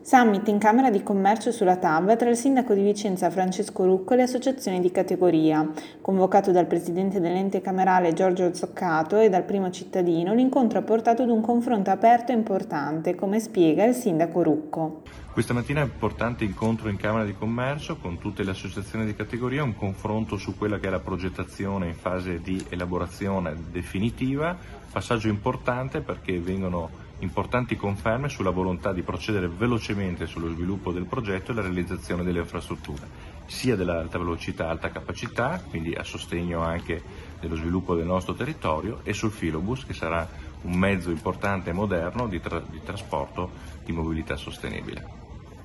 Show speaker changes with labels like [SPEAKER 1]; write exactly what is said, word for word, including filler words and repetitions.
[SPEAKER 1] Summit in Camera di Commercio sulla T A V tra il sindaco di Vicenza Francesco Rucco e le associazioni di categoria. Convocato dal presidente dell'ente camerale Giorgio Zoccato e dal primo cittadino, l'incontro ha portato ad un confronto aperto e importante, come spiega il sindaco Rucco.
[SPEAKER 2] Questa mattina è un importante incontro in Camera di Commercio con tutte le associazioni di categoria, un confronto su quella che è la progettazione in fase di elaborazione definitiva, passaggio importante perché vengono importanti conferme sulla volontà di procedere velocemente sullo sviluppo del progetto e la realizzazione delle infrastrutture, sia dell'alta velocità, alta capacità, quindi a sostegno anche dello sviluppo del nostro territorio, e sul filobus, che sarà un mezzo importante e moderno di, tra- di trasporto di mobilità sostenibile.